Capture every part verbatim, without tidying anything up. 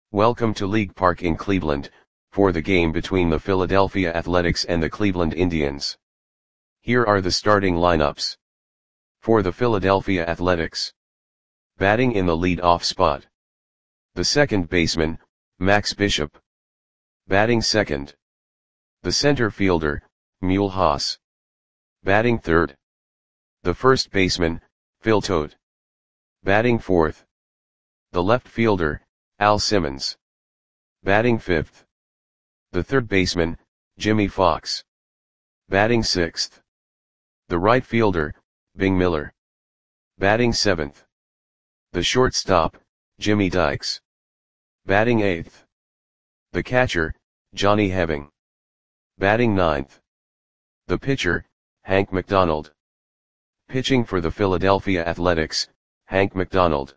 Welcome to League Park in Cleveland, for the game between the Philadelphia Athletics and the Cleveland Indians. Here are the starting lineups. For the Philadelphia Athletics. Batting in the lead-off spot. The second baseman, Max Bishop. Batting second. The center fielder, Mule Haas. Batting third. The first baseman, Phil Todt. Batting fourth. The left fielder, Al Simmons. Batting fifth. The third baseman, Jimmie Foxx. Batting sixth. The right fielder, Bing Miller. Batting seventh. The shortstop, Jimmy Dykes. Batting eighth. The catcher, Johnny Heving. Batting ninth. The pitcher, Hank McDonald. Pitching for the Philadelphia Athletics, Hank McDonald.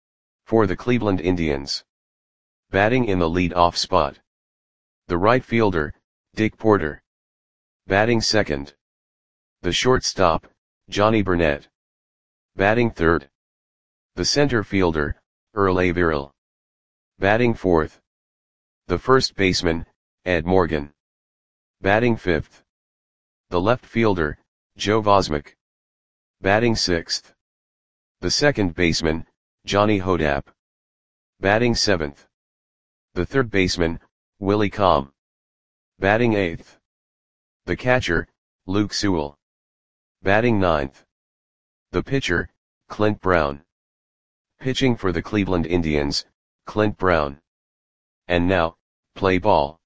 For the Cleveland Indians. Batting in the lead-off spot. The right fielder, Dick Porter. Batting second. The shortstop, Johnny Burnett. Batting third. The center fielder, Earl Averill. Batting fourth. The first baseman, Ed Morgan. Batting fifth. The left fielder, Joe Vosmek. Batting sixth. The second baseman, Johnny Hodapp. Batting seventh. The third baseman, Willie Comm. Batting eighth. The catcher, Luke Sewell. Batting ninth. The pitcher, Clint Brown. Pitching for the Cleveland Indians, Clint Brown. And now, play ball.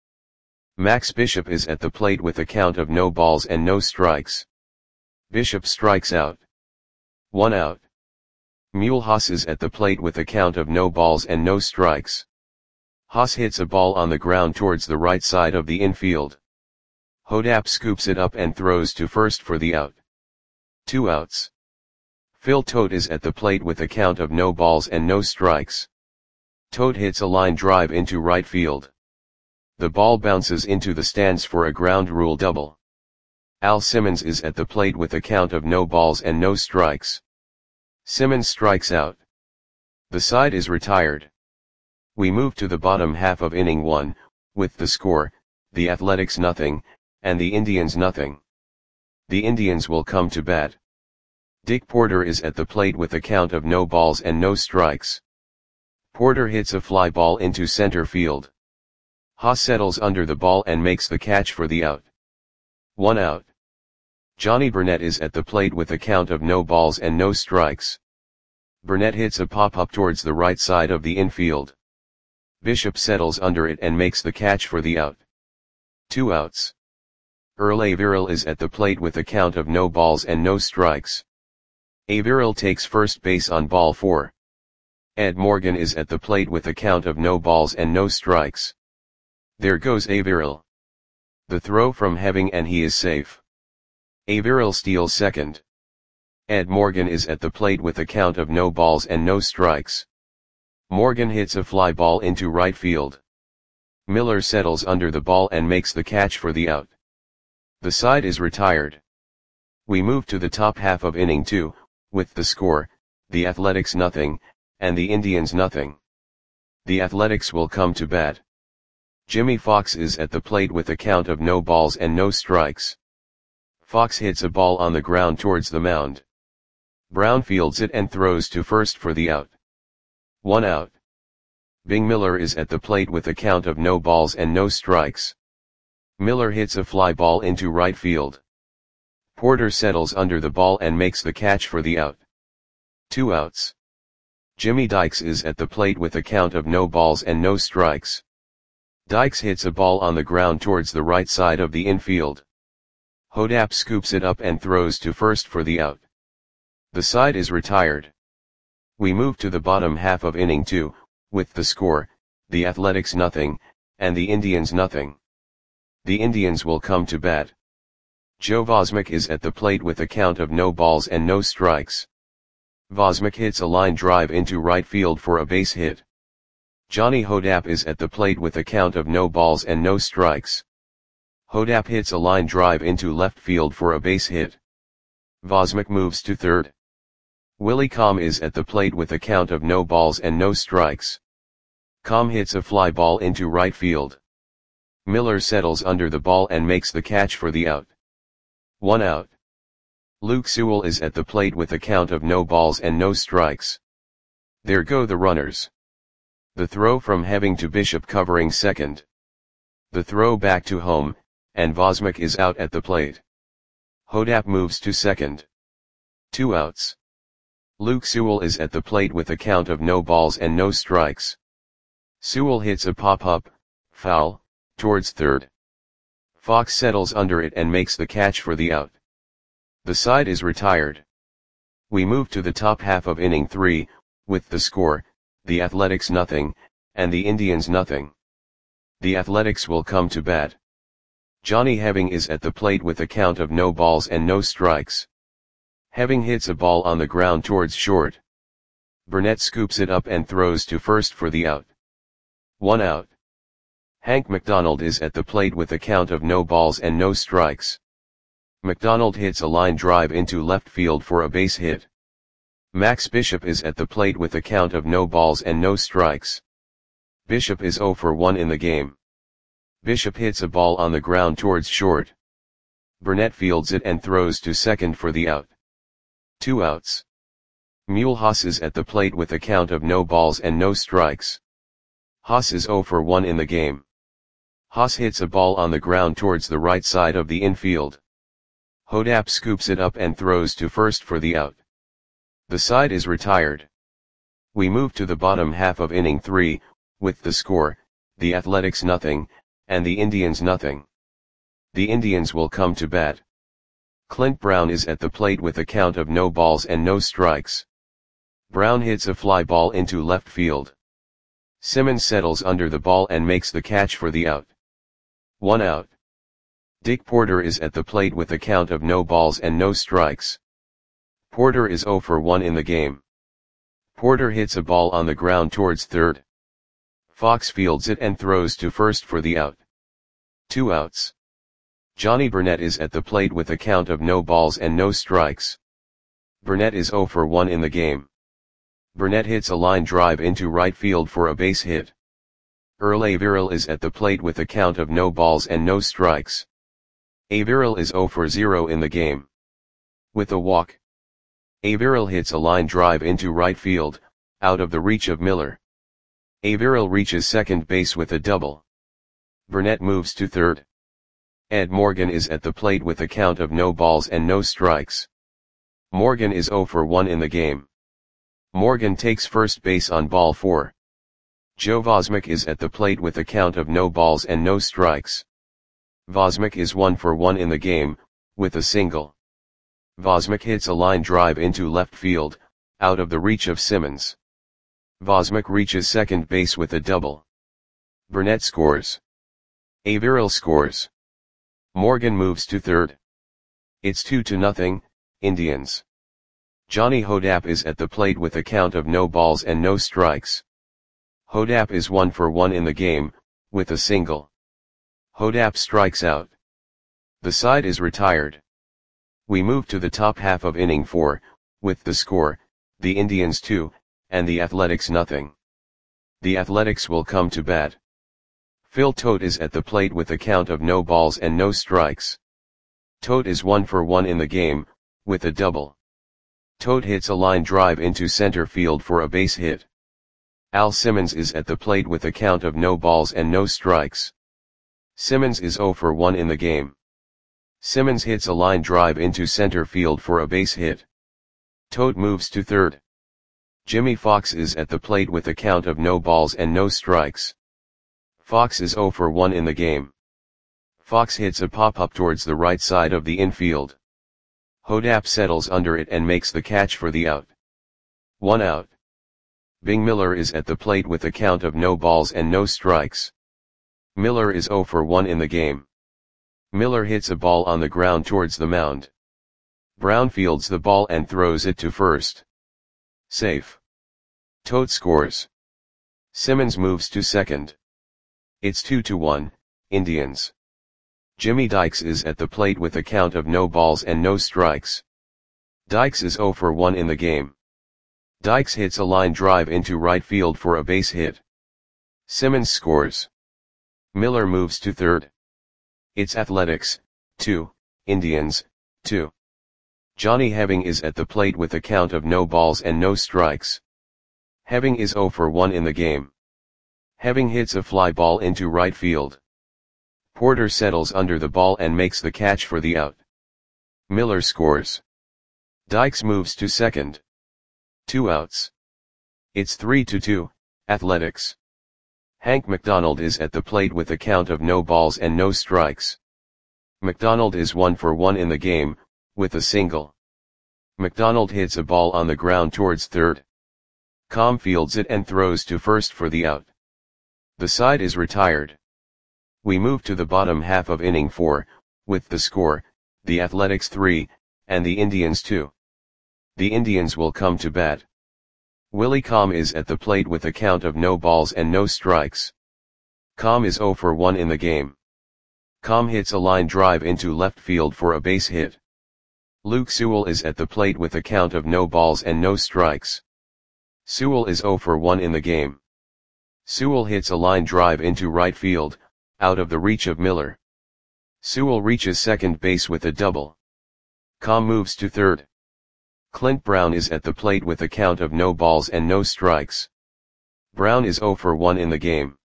Max Bishop is at the plate with a count of no balls and no strikes. Bishop strikes out. One out. Mule Haas is at the plate with a count of no balls and no strikes. Haas hits a ball on the ground towards the right side of the infield. Hodapp scoops it up and throws to first for the out. Two outs. Phil Todt is at the plate with a count of no balls and no strikes. Todt hits a line drive into right field. The ball bounces into the stands for a ground rule double. Al Simmons is at the plate with a count of no balls and no strikes. Simmons strikes out. The side is retired. We move to the bottom half of inning one, with the score, the Athletics nothing, and the Indians nothing. The Indians will come to bat. Dick Porter is at the plate with a count of no balls and no strikes. Porter hits a fly ball into center field. Haas settles under the ball and makes the catch for the out. One out. Johnny Burnett is at the plate with a count of no balls and no strikes. Burnett hits a pop-up towards the right side of the infield. Bishop settles under it and makes the catch for the out. Two outs. Earl Averill is at the plate with a count of no balls and no strikes. Averill takes first base on ball four. Ed Morgan is at the plate with a count of no balls and no strikes. There goes Averill. The throw from Heving and he is safe. Averill steals second. Ed Morgan is at the plate with a count of no balls and no strikes. Morgan hits a fly ball into right field. Miller settles under the ball and makes the catch for the out. The side is retired. We move to the top half of inning two, with the score, the Athletics nothing, and the Indians nothing. The Athletics will come to bat. Jimmie Foxx is at the plate with a count of no balls and no strikes. Foxx hits a ball on the ground towards the mound. Brown fields it and throws to first for the out. One out. Bing Miller is at the plate with a count of no balls and no strikes. Miller hits a fly ball into right field. Porter settles under the ball and makes the catch for the out. Two outs. Jimmy Dykes is at the plate with a count of no balls and no strikes. Dykes hits a ball on the ground towards the right side of the infield. Hodapp scoops it up and throws to first for the out. The side is retired. We move to the bottom half of inning two, with the score, the Athletics nothing, and the Indians nothing. The Indians will come to bat. Joe Vosmek is at the plate with a count of no balls and no strikes. Vosmek hits a line drive into right field for a base hit. Johnny Hodapp is at the plate with a count of no balls and no strikes. Hodapp hits a line drive into left field for a base hit. Vosmek moves to third. Willie Comm is at the plate with a count of no balls and no strikes. Com hits a fly ball into right field. Miller settles under the ball and makes the catch for the out. One out. Luke Sewell is at the plate with a count of no balls and no strikes. There go the runners. The throw from Having to Bishop covering second. The throw back to home, and Vosmik is out at the plate. Hodap moves to second. Two outs. Luke Sewell is at the plate with a count of no balls and no strikes. Sewell hits a pop-up, foul, towards third. Fox settles under it and makes the catch for the out. The side is retired. We move to the top half of inning three, with the score, the Athletics nothing, and the Indians nothing. The Athletics will come to bat. Johnny Having is at the plate with a count of no balls and no strikes. Having hits a ball on the ground towards short. Burnett scoops it up and throws to first for the out. One out. Hank McDonald is at the plate with a count of no balls and no strikes. McDonald hits a line drive into left field for a base hit. Max Bishop is at the plate with a count of no balls and no strikes. Bishop is oh for one in the game. Bishop hits a ball on the ground towards short. Burnett fields it and throws to second for the out. Two outs. Mule Haas is at the plate with a count of no balls and no strikes. Haas is oh for one in the game. Haas hits a ball on the ground towards the right side of the infield. Hodap scoops it up and throws to first for the out. The side is retired. We move to the bottom half of inning three, with the score, the Athletics nothing, and the Indians nothing. The Indians will come to bat. Clint Brown is at the plate with a count of no balls and no strikes. Brown hits a fly ball into left field. Simmons settles under the ball and makes the catch for the out. One out. Dick Porter is at the plate with a count of no balls and no strikes. Porter is oh for one in the game. Porter hits a ball on the ground towards third. Fox fields it and throws to first for the out. Two outs. Johnny Burnett is at the plate with a count of no balls and no strikes. Burnett is oh for one in the game. Burnett hits a line drive into right field for a base hit. Earl Averill is at the plate with a count of no balls and no strikes. Averill is oh for zero in the game. With a walk. Averill hits a line drive into right field, out of the reach of Miller. Averill reaches second base with a double. Burnett moves to third. Ed Morgan is at the plate with a count of no balls and no strikes. Morgan is oh for one in the game. Morgan takes first base on ball four. Joe Vosmik is at the plate with a count of no balls and no strikes. Vosmik is one for one in the game, with a single. Vosmik hits a line drive into left field, out of the reach of Simmons. Vosmik reaches second base with a double. Burnett scores. Averill scores. Morgan moves to third. It's two to nothing, Indians. Johnny Hodap is at the plate with a count of no balls and no strikes. Hodap is one for one in the game, with a single. Hodap strikes out. The side is retired. We move to the top half of inning four, with the score, the Indians two, and the Athletics nothing. The Athletics will come to bat. Phil Tote is at the plate with a count of no balls and no strikes. Tote is one for one in the game, with a double. Tote hits a line drive into center field for a base hit. Al Simmons is at the plate with a count of no balls and no strikes. Simmons is oh for one in the game. Simmons hits a line drive into center field for a base hit. Tote moves to third. Jimmy Fox is at the plate with a count of no balls and no strikes. Fox is oh for one in the game. Fox hits a pop-up towards the right side of the infield. Hodap settles under it and makes the catch for the out. One out. Bing Miller is at the plate with a count of no balls and no strikes. Miller is oh for one in the game. Miller hits a ball on the ground towards the mound. Brown fields the ball and throws it to first. Safe. Tote scores. Simmons moves to second. It's two to one, Indians. Jimmy Dykes is at the plate with a count of no balls and no strikes. Dykes is oh for one in the game. Dykes hits a line drive into right field for a base hit. Simmons scores. Miller moves to third. It's Athletics, two, Indians, two. Johnny Heving is at the plate with a count of no balls and no strikes. Heving is zero for one in the game. Heving hits a fly ball into right field. Porter settles under the ball and makes the catch for the out. Miller scores. Dykes moves to second. Two outs. It's three to two, Athletics. Hank McDonald is at the plate with a count of no balls and no strikes. McDonald is one for one in the game, with a single. McDonald hits a ball on the ground towards third. Com fields it and throws to first for the out. The side is retired. We move to the bottom half of inning four, with the score, the Athletics three, and the Indians two. The Indians will come to bat. Willie Com is at the plate with a count of no balls and no strikes. Com is zero for one in the game. Com hits a line drive into left field for a base hit. Luke Sewell is at the plate with a count of no balls and no strikes. Sewell is zero for one in the game. Sewell hits a line drive into right field, out of the reach of Miller. Sewell reaches second base with a double. Com moves to third. Clint Brown is at the plate with a count of no balls and no strikes. Brown is zero for one in the game.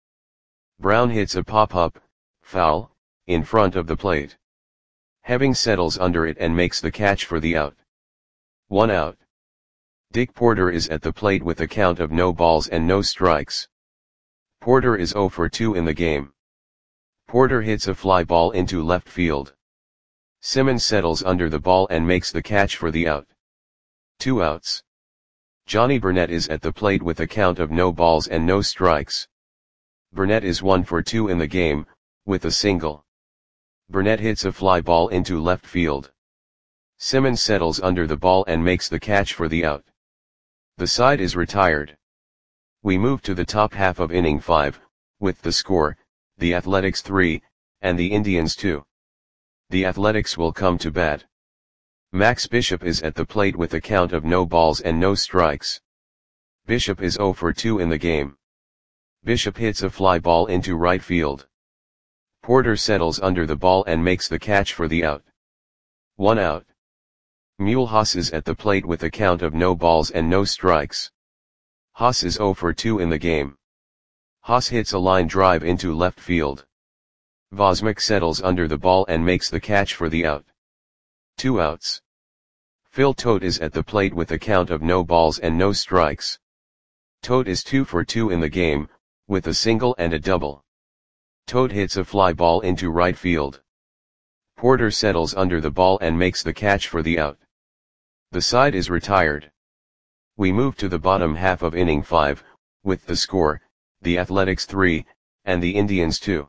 Brown hits a pop-up, foul, in front of the plate. Heving settles under it and makes the catch for the out. One out. Dick Porter is at the plate with a count of no balls and no strikes. Porter is zero for two in the game. Porter hits a fly ball into left field. Simmons settles under the ball and makes the catch for the out. Two outs. Johnny Burnett is at the plate with a count of no balls and no strikes. Burnett is one for two in the game, with a single. Burnett hits a fly ball into left field. Simmons settles under the ball and makes the catch for the out. The side is retired. We move to the top half of inning five, with the score, the Athletics three, and the Indians two. The Athletics will come to bat. Max Bishop is at the plate with a count of no balls and no strikes. Bishop is zero for two in the game. Bishop hits a fly ball into right field. Porter settles under the ball and makes the catch for the out. One out. Mule Haas is at the plate with a count of no balls and no strikes. Haas is zero for two in the game. Haas hits a line drive into left field. Vosmick settles under the ball and makes the catch for the out. Two outs. Phil Tote is at the plate with a count of no balls and no strikes. Tote is two for two in the game, with a single and a double. Tote hits a fly ball into right field. Porter settles under the ball and makes the catch for the out. The side is retired. We move to the bottom half of inning five, with the score, the Athletics three, and the Indians two.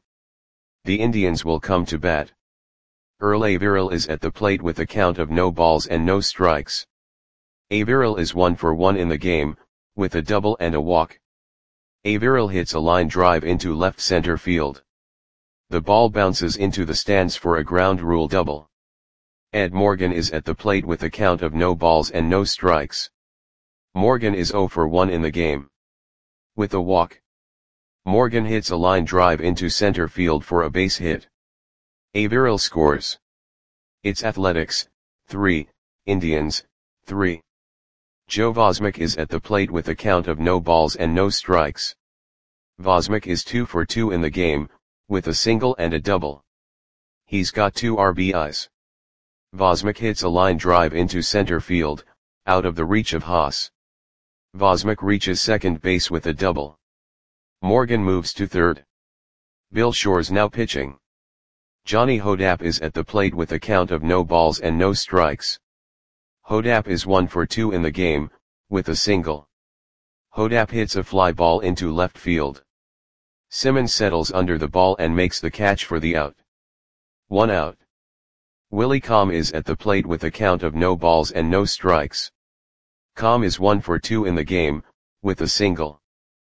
The Indians will come to bat. Earl Averill is at the plate with a count of no balls and no strikes. Averill is one for one in the game, with a double and a walk. Averill hits a line drive into left center field. The ball bounces into the stands for a ground rule double. Ed Morgan is at the plate with a count of no balls and no strikes. Morgan is zero for one in the game. With a walk. Morgan hits a line drive into center field for a base hit. Averill scores. It's Athletics, three, Indians, three. Joe Vosmick is at the plate with a count of no balls and no strikes. Vosmick is two for two in the game, with a single and a double. He's got two R B Is. Vosmick hits a line drive into center field, out of the reach of Haas. Vosmick reaches second base with a double. Morgan moves to third. Bill Shore's now pitching. Johnny Hodapp is at the plate with a count of no balls and no strikes. Hodapp is one for two in the game, with a single. Hodapp hits a fly ball into left field. Simmons settles under the ball and makes the catch for the out. One out. Willie Com is at the plate with a count of no balls and no strikes. Com is one for two in the game, with a single.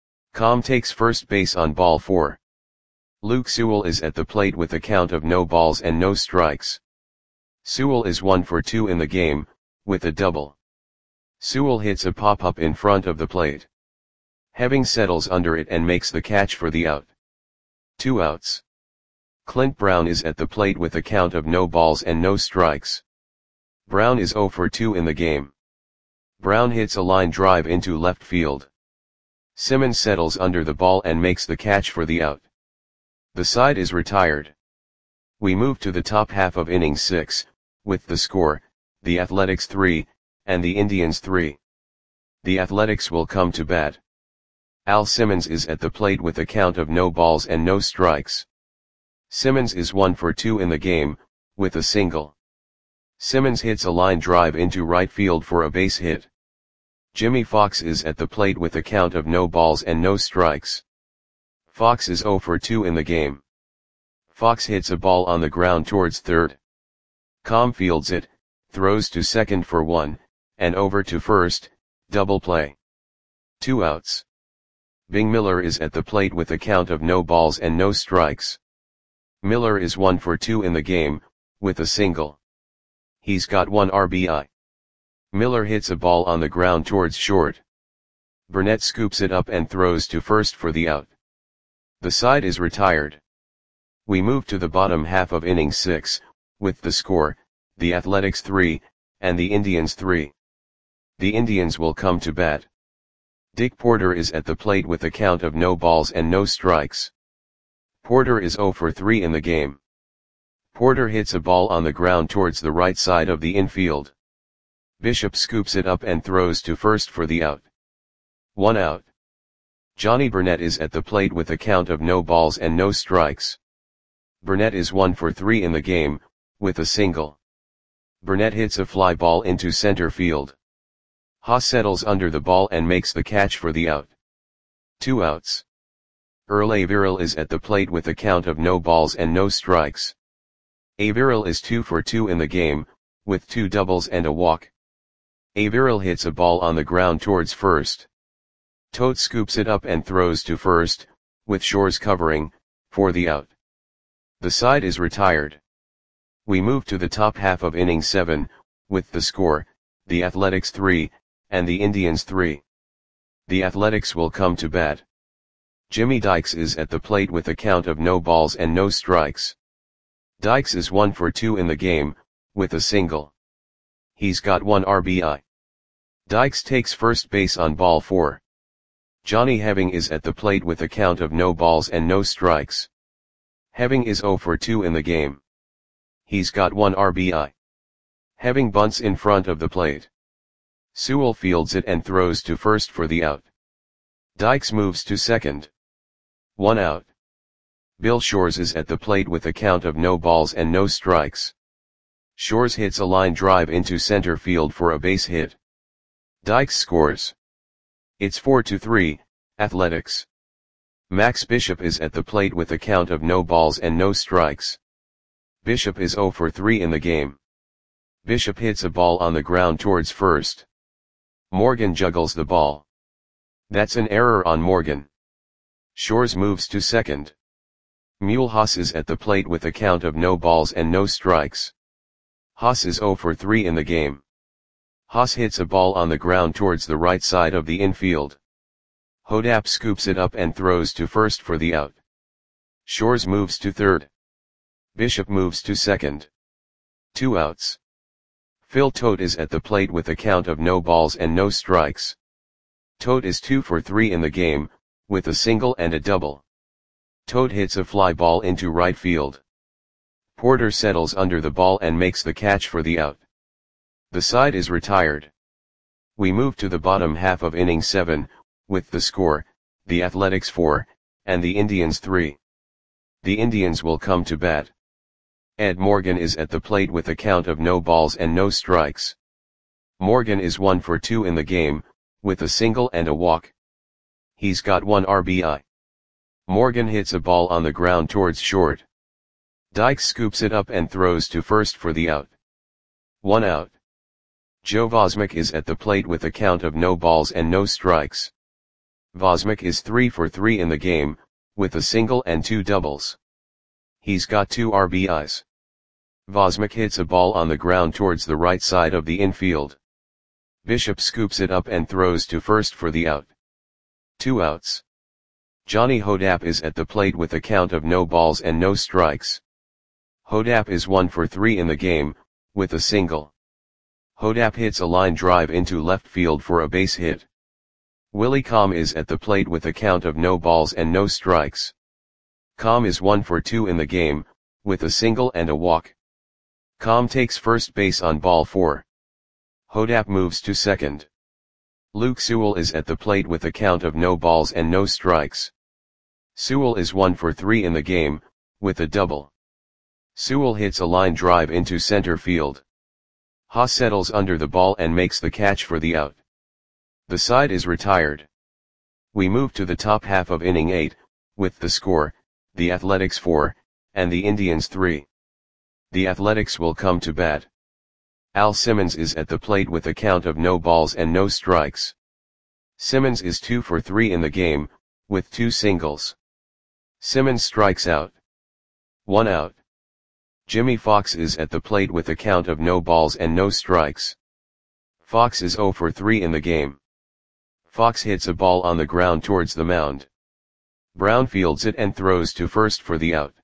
Com takes first base on ball four. Luke Sewell is at the plate with a count of no balls and no strikes. Sewell is one for two in the game, with a double. Sewell hits a pop-up in front of the plate. Having settles under it and makes the catch for the out. Two outs. Clint Brown is at the plate with a count of no balls and no strikes. Brown is oh for two in the game. Brown hits a line drive into left field. Simmons settles under the ball and makes the catch for the out. The side is retired. We move to the top half of inning six, with the score, the Athletics three, and the Indians three. The Athletics will come to bat. Al Simmons is at the plate with a count of no balls and no strikes. Simmons is one for two in the game, with a single. Simmons hits a line drive into right field for a base hit. Jimmy Fox is at the plate with a count of no balls and no strikes. Fox is oh for two in the game. Fox hits a ball on the ground towards third. Com fields it, throws to second for one, and over to first, double play. Two outs. Bing Miller is at the plate with a count of no balls and no strikes. Miller is one for two in the game, with a single. He's got one R B I. Miller hits a ball on the ground towards short. Burnett scoops it up and throws to first for the out. The side is retired. We move to the bottom half of inning six, with the score, the Athletics three, and the Indians three. The Indians will come to bat. Dick Porter is at the plate with a count of no balls and no strikes. Porter is oh for three in the game. Porter hits a ball on the ground towards the right side of the infield. Bishop scoops it up and throws to first for the out. One out. Johnny Burnett is at the plate with a count of no balls and no strikes. Burnett is one for three in the game, with a single. Burnett hits a fly ball into center field. Haas settles under the ball and makes the catch for the out. Two outs. Earl Averill is at the plate with a count of no balls and no strikes. Averill is two for two in the game, with two doubles and a walk. Averill hits a ball on the ground towards first. Tote scoops it up and throws to first, with Shores covering, for the out. The side is retired. We move to the top half of inning seven, with the score, the Athletics three, and the Indians three. The Athletics will come to bat. Jimmy Dykes is at the plate with a count of no balls and no strikes. Dykes is one for two in the game, with a single. He's got one R B I. Dykes takes first base on ball four. Johnny Heving is at the plate with a count of no balls and no strikes. Heving is oh for two in the game. He's got one R B I. Heving bunts in front of the plate. Sewell fields it and throws to first for the out. Dykes moves to second. One out. Bill Shores is at the plate with a count of no balls and no strikes. Shores hits a line drive into center field for a base hit. Dykes scores. It's four to three, Athletics. Max Bishop is at the plate with a count of no balls and no strikes. Bishop is oh for three in the game. Bishop hits a ball on the ground towards first. Morgan juggles the ball. That's an error on Morgan. Shores moves to second. Mule Haas is at the plate with a count of no balls and no strikes. Haas is oh for three in the game. Haas hits a ball on the ground towards the right side of the infield. Hodap scoops it up and throws to first for the out. Shores moves to third. Bishop moves to second. Two outs. Phil Tote is at the plate with a count of no balls and no strikes. Tote is two for three in the game, with a single and a double. Tote hits a fly ball into right field. Porter settles under the ball and makes the catch for the out. The side is retired. We move to the bottom half of inning seven, with the score, the Athletics four, and the Indians three. The Indians will come to bat. Ed Morgan is at the plate with a count of no balls and no strikes. Morgan is one for two in the game, with a single and a walk. He's got one R B I. Morgan hits a ball on the ground towards short. Dykes scoops it up and throws to first for the out. One out. Joe Vosmick is at the plate with a count of no balls and no strikes. Vosmick is three for three in the game, with a single and two doubles. He's got two R B Is. Vosmick hits a ball on the ground towards the right side of the infield. Bishop scoops it up and throws to first for the out. Two outs. Johnny Hodap is at the plate with a count of no balls and no strikes. Hodap is one for three in the game, with a single. Hodap hits a line drive into left field for a base hit. Willie Com is at the plate with a count of no balls and no strikes. Com is one for two in the game, with a single and a walk. Com takes first base on ball four. Hodap moves to second. Luke Sewell is at the plate with a count of no balls and no strikes. Sewell is one for three in the game, with a double. Sewell hits a line drive into center field. Haas settles under the ball and makes the catch for the out. The side is retired. We move to the top half of inning eight, with the score, the Athletics four, and the Indians three. The Athletics will come to bat. Al Simmons is at the plate with a count of no balls and no strikes. Simmons is two for three in the game, with two singles. Simmons strikes out. One out. Jimmy Fox is at the plate with a count of no balls and no strikes. Fox is zero for three in the game. Fox hits a ball on the ground towards the mound. Brown fields it and throws to first for the out.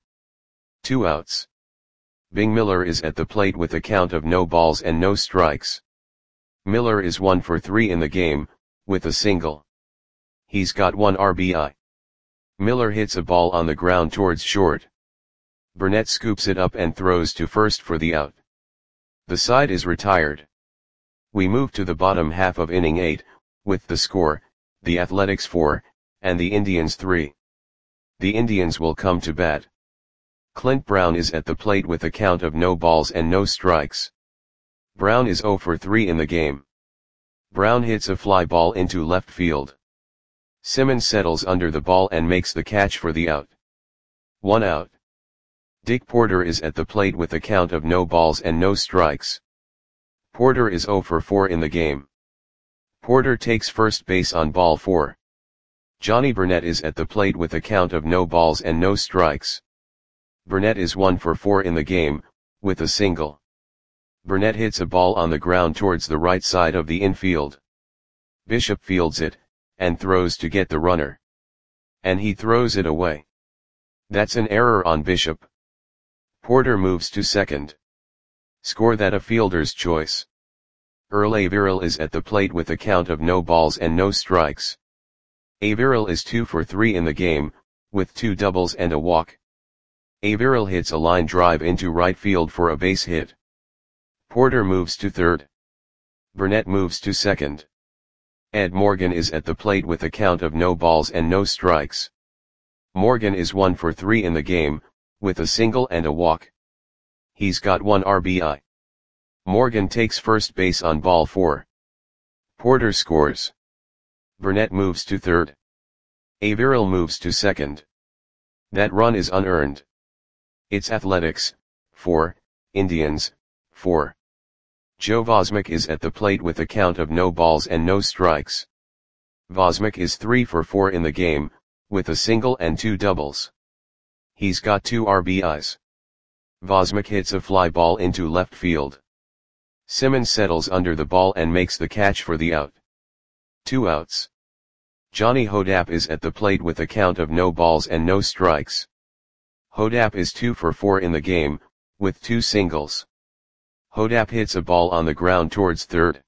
Two outs. Bing Miller is at the plate with a count of no balls and no strikes. Miller is one for three in the game, with a single. He's got one R B I. Miller hits a ball on the ground towards short. Burnett scoops it up and throws to first for the out. The side is retired. We move to the bottom half of inning eight, with the score, the Athletics four, and the Indians three. The Indians will come to bat. Clint Brown is at the plate with a count of no balls and no strikes. Brown is zero for three in the game. Brown hits a fly ball into left field. Simmons settles under the ball and makes the catch for the out. One out. Dick Porter is at the plate with a count of no balls and no strikes. Porter is zero for four in the game. Porter takes first base on ball four. Johnny Burnett is at the plate with a count of no balls and no strikes. Burnett is one for four in the game, with a single. Burnett hits a ball on the ground towards the right side of the infield. Bishop fields it, and throws to get the runner. And he throws it away. That's an error on Bishop. Porter moves to second. Score that a fielder's choice. Earl Averill is at the plate with a count of no balls and no strikes. Averill is two for three in the game, with two doubles and a walk. Averill hits a line drive into right field for a base hit. Porter moves to third. Burnett moves to second. Ed Morgan is at the plate with a count of no balls and no strikes. Morgan is one for three in the game, with a single and a walk. He's got one R B I. Morgan takes first base on ball four. Porter scores. Burnett moves to third. Averill moves to second. That run is unearned. It's Athletics, four, Indians, four. Joe Vosmick is at the plate with a count of no balls and no strikes. Vosmick is three for four in the game, with a single and two doubles. He's got two R B Is. Vosmick hits a fly ball into left field. Simmons settles under the ball and makes the catch for the out. Two outs. Johnny Hodap is at the plate with a count of no balls and no strikes. Hodap is two for four in the game, with two singles. Hodap hits a ball on the ground towards third.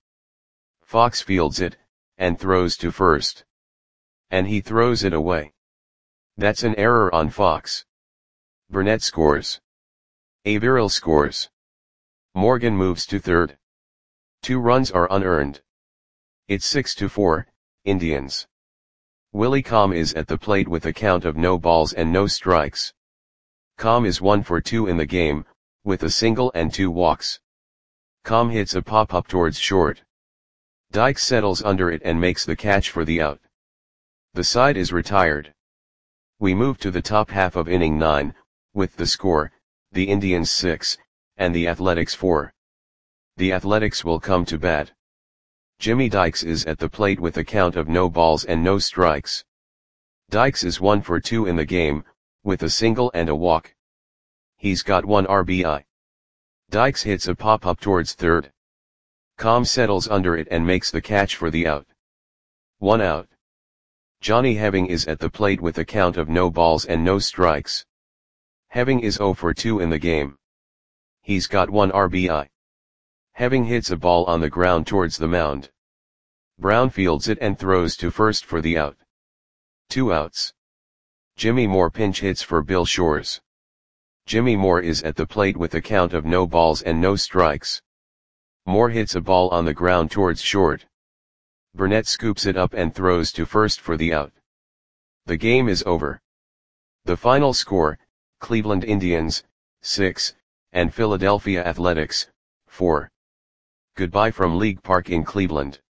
Fox fields it, and throws to first. And he throws it away. That's an error on Fox. Burnett scores. Averill scores. Morgan moves to third. Two runs are unearned. It's six to four, Indians. Willie Com is at the plate with a count of no balls and no strikes. Com is one for two in the game, with a single and two walks. Com hits a pop-up towards short. Dykes settles under it and makes the catch for the out. The side is retired. We move to the top half of inning nine, with the score, the Indians six, and the Athletics four. The Athletics will come to bat. Jimmy Dykes is at the plate with a count of no balls and no strikes. Dykes is one for two in the game, with a single and a walk. He's got one R B I. Dykes hits a pop-up towards third. Com settles under it and makes the catch for the out. One out. Johnny Heving is at the plate with a count of no balls and no strikes. Heving is zero for two in the game. He's got one R B I. Heving hits a ball on the ground towards the mound. Brown fields it and throws to first for the out. Two outs. Jimmy Moore pinch hits for Bill Shores. Jimmy Moore is at the plate with a count of no balls and no strikes. Moore hits a ball on the ground towards short. Burnett scoops it up and throws to first for the out. The game is over. The final score, Cleveland Indians, six, and Philadelphia Athletics, four. Goodbye from League Park in Cleveland.